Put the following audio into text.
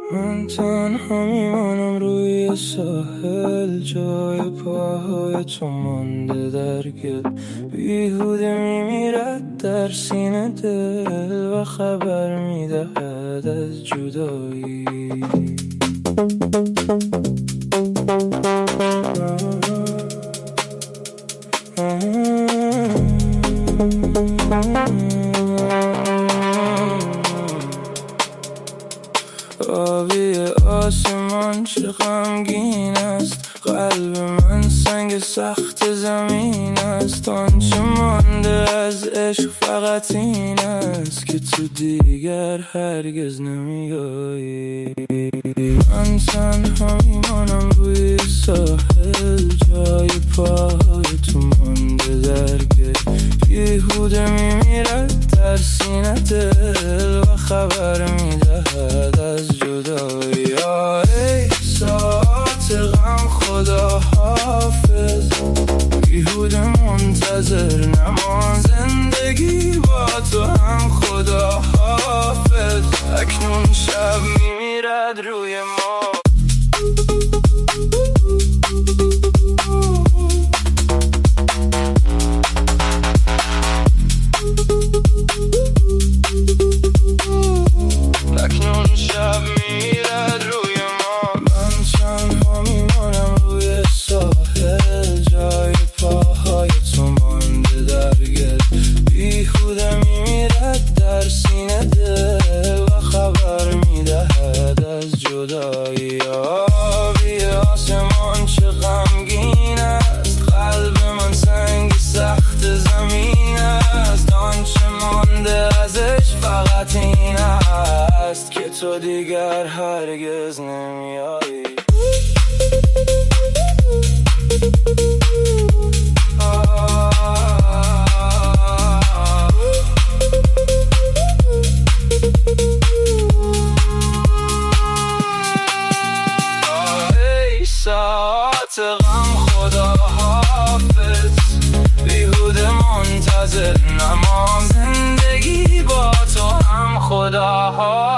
من تنها میمانم روی ساحل، جای پاهای تو مانده در گل، بیهوده میمیرد در سینه دل و خبر میدهد از جدایی. آبی آسمان چه غمگین است، قلب من سنگ سخت زمین است. آنچه مانده از عشق فقط این است که تو دیگر هرگز نمیایی. من تنها میمانم روی ساحل، جای پاهای تو مانده در گل، بیهوده میمیرد در سینه دل و خبر میدهد از جدایی. ای ساعت غم خدا حافظ، بیهوده منتظر نمان، زندگی با تو هم خدا حافظ. اکنون شب میمیرد روی ما. اکنون شب میرد روی ما. من تنها میمانم روی ساحل، جای پاهای تو مانده در گل، بیهوده میمیرد در سینه دل و خبر میدهد از جدایی. آبی آسمان چه غمگین است، قلب من سنگ سخت زمین است. آنچه مانده ازش فقط این است که تو دیگر هرگز نمیایی. ای ساعت غم خدا حافظ، بیهوده منتظر نمان، زندگی با تو هم خدا حافظ.